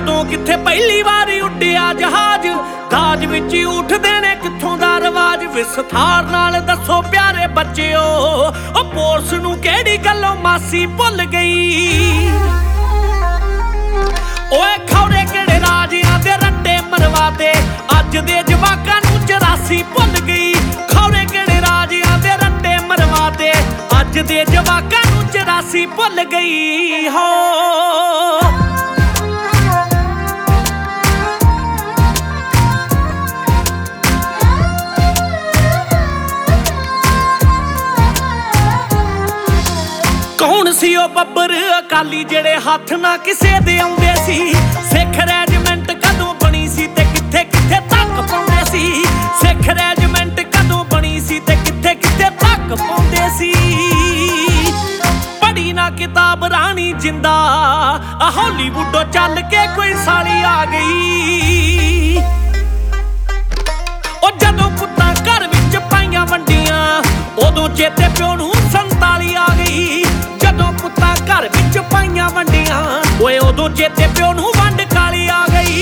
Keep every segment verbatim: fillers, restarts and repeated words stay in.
कदों किथे पहली वारी उड्डिया जहाज, दाज विच उठदे ने कित्थों दा रवाज। विस्तार नाल दसो प्यारे बच्चिओ, ओ पोरस नूं किहड़ी गल्लों मासी भुल गई। ओए खौरे किहड़े राजियां दे रट्टे मरवाते, अज दे जवाकां नूं चौरासी भुल गई। खौरे किहड़े राजियां दे रट्टे मरवाते, अज दे जवाकां नूं चौरासी भुल गई हो। कौन सी ओ बब्बर अकाली जेड़े हथ ना किसे दे आउंदे सी। सिख रैजीमेंट कदों बनी सी ते किथे किथे तक पाउंदे सी। सिख रैजीमेंट कदों बनी सी ते किथे किथे तक पाउंदे सी। पढ़ी ना किताब रानी जिंदा, हॉलीवुडों चल के कोई साली आ गई। ओ जदों पुत्तां घर विच पाइयां वंडियां, उदों चेते प्यो नूं संताली आ गई। जदों पुत्तां घर विच पाइयां वंडियां, ओए उदों चेते प्यो नूं वंड काली आ गई।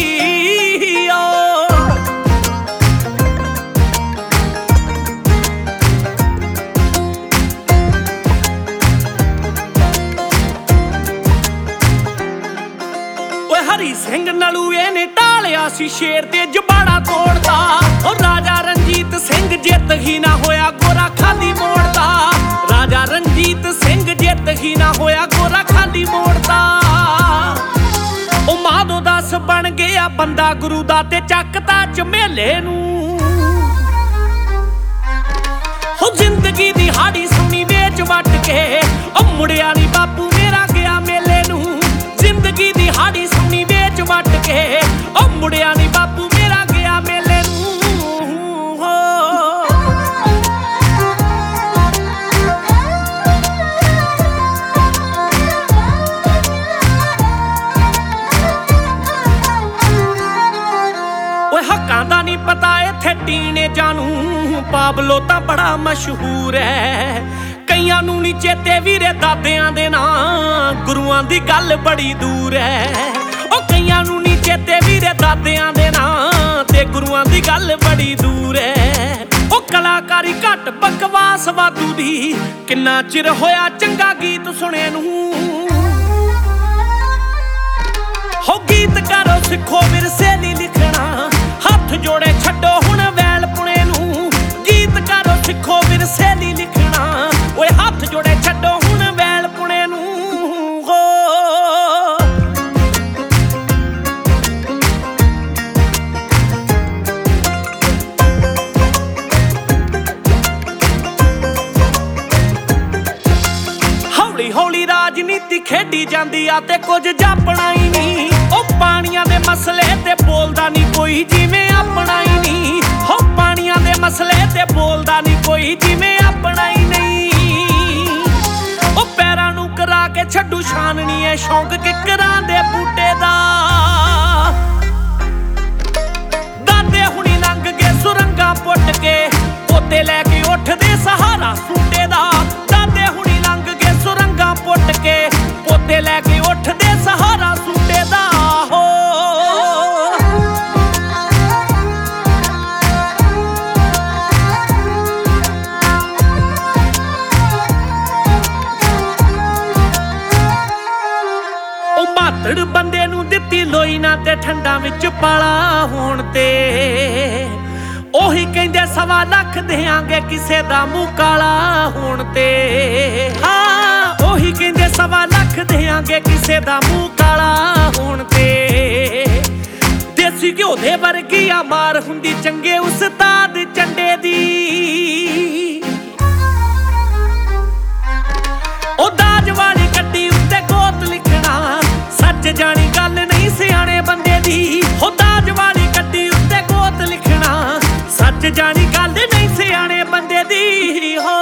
हरी सिंह नलूए ने टालिया सी शेर ते जबाड़ा तोड़दा। और राजा रणजीत सिंह जित ही ना होया गोरा खाली मोड़दा। राजा रणजीत सिंह जित ही ना होया गोरा खाली मोड़दा। ओ माधो दास बन गया बंदा गुरु दा ते चकता झमेले नूं। हो जिंदगी दी हाड़ी सुनी वेच वट के, ओ मुड़िया नी बापू मेरा गया मेले नूं। जिंदगी दी हाड़ी सुनी वेच वट के, ओ मुड़िया नी बापू मेरा गया मेले नूं हो। ओए हक्कां दा नी पता इत्थे टीने जानू, पाबलो तां बड़ा मशहूर है। कईयां नूं नी चेते वीरे दादियां दे नां, गुरुआं दी गल बड़ी दूर है। ओ कईयां नूं नी चेते वीरे दादियां दे नां, ते गुरुआं दी गल बड़ी दूर है। ओ कलाकारी घट बकवास वाधू दी, किन्ना चिर होया चंगा गीत सुने नूं। हो गीत करो सिखो विरसे दी लिखना, हथ जोड़े छड्डो हुण वैल पुणे नूं। गीत करो सिखो विरसे दी लिखना, ओए हथ जोड़े छड्डो हुण वैल पुणे नूं हो। हौली हौली राजनीति खेडी जांदी आ ते कुछ जापना ही नहीं। ओ पानियां दे मसले ते बोलदा नहीं कोई जिवें अपना ही नहीं। हो पानियां दे मसले ते बोलदा नहीं कोई जिवें अपना ही नहीं। ओ पैरां नूं करा के छड्डू छाननी है शौक किकरां दे बूटे दा। दादे हुणी लंघ गए सुरंगां पुट के, पोते लैके उठदे सहारा सूटे दा। दादे हुणी लंघ गए सुरंगां पुट के, पोते लैके उठदे सहारा सूटे दा हो। मातड़ बंदे नूं दित्ती लोई ना ते ठंडा विच पाला होण ते, ओही कहंदे सवा लख देंगे किसे दा मूंह काला होण ते। हाँ ओही कहंदे सवा लख देंगे किसे दा मूंह काला होण ते। देसी घ्यो दे वर्गी आ मार हुंदी चंगे उस्ताद चंडे दी। ओ दाज वाली गड्डी उत्ते गोत लिखना, सच जानी गल नहीं सियाणे बंदे दी। हो दाज वाली गड्डी उत्ते गोत लिखना, सच जानी गल नहीं सियाणे बंदे दी हो।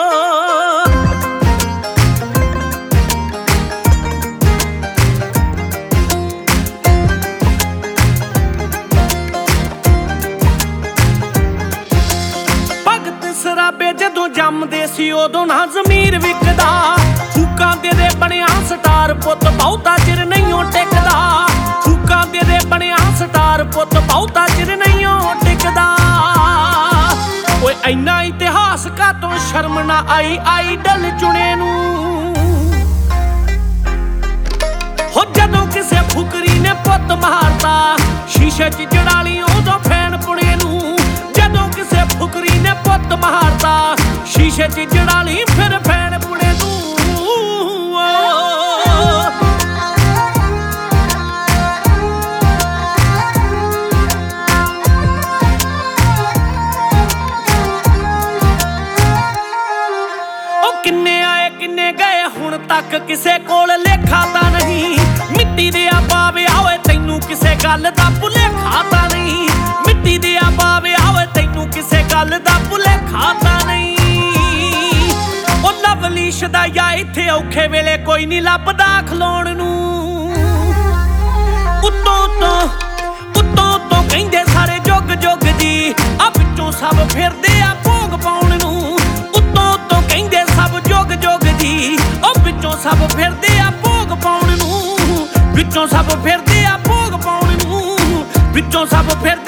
भगत सराबे जदों जमदे सी उदों ना ज़मीर विकदा। फूकां दे दे बनिया स्टार पुत बहुता चिर नहीं टेकदा। ਬਹੁਤਾ ਚਿਰ ਨਹੀਂ ਉਹ ਟਿਕਦਾ। ਓਏ ਇੰਨਾ ਇਤਿਹਾਸ ਕਾਤੋਂ ਸ਼ਰਮ ਨਾ ਆਈ ਆਈਡਲ ਚੁਣੇ ਨੂੰ। ਹੋ ਜਦੋਂ ਕਿਸੇ ਫੁਕਰੀ ਨੇ ਪੁੱਤ ਮਾਰਤਾ ਸ਼ੀਸ਼ੇ 'ਚ ਜੜਾਲੀ ਉਦੋਂ ਫੈਨ ਪੁਣੇ ਨੂੰ। ਜਦੋਂ ਕਿਸੇ ਫੁਕਰੀ ਨੇ ਪੁੱਤ ਮਾਰਤਾ ਸ਼ੀਸ਼ੇ 'ਚ ਜੜਾਲੀ ਫਿਰ ਫੈਨ ਪੁਣੇ ਨੂੰ। ਉਹ ਕਿੰਨੇ ਆਏ ਕਿੰਨੇ ਗਏ ਹੁਣ ਤੱਕ ਕਿਸੇ ਕੋਲ ਲੇਖਾ ਤਾਂ ਨਹੀਂ। ਮਿੱਟੀ ਦੇ ਆ ਪਾਵੇ ਓਏ ਤੈਨੂੰ ਕਿਸੇ ਗੱਲ ਦਾ ਭੁਲੇਖਾ ਤਾਂ ਨਹੀਂ। ਮਿੱਟੀ ਦੇ ਆ ਪਾਵੇ ਓਏ ਤੈਨੂੰ ਕਿਸੇ ਗੱਲ ਦਾ ਭੁਲੇਖਾ ਤਾਂ ਨਹੀਂ। ਉਹ ਲਵਲੀ ਸ਼ਦਾਇਆ ਇੱਥੇ ਔਖੇ ਵੇਲੇ ਕੋਈ ਨਹੀਂ ਲੱਭਦਾ ਖਲੋਣ ਨੂੰ। ਉੱਤੋਂ ਤੋਂ ਉੱਤੋਂ ਤੋਂ ਕਹਿੰਦੇ ਸਾਰੇ ਜੁਗ ਜੁਗ ਜੀ ਆ ਵਿੱਚੋਂ ਸਭ ਫਿਰਦੇ ਆ ਭੋਗ ਪਾਉਣ ਨੂੰ। ਉੱਤੋਂ ਤੋਂ ਕਹਿੰਦੇ ਸਭ ਜੁਗ ਜੁਗ ਜੀ ਉਹ ਵਿੱਚੋਂ ਸਭ ਫਿਰਦੇ ਆ ਭੋਗ ਪਾਉਣ ਨੂੰ। ਵਿੱਚੋਂ ਸਭ ਫਿਰਦੇ ਆ ਭੋਗ ਪਾਉਣ ਨੂੰ। ਵਿੱਚੋਂ ਸਭ ਫਿਰ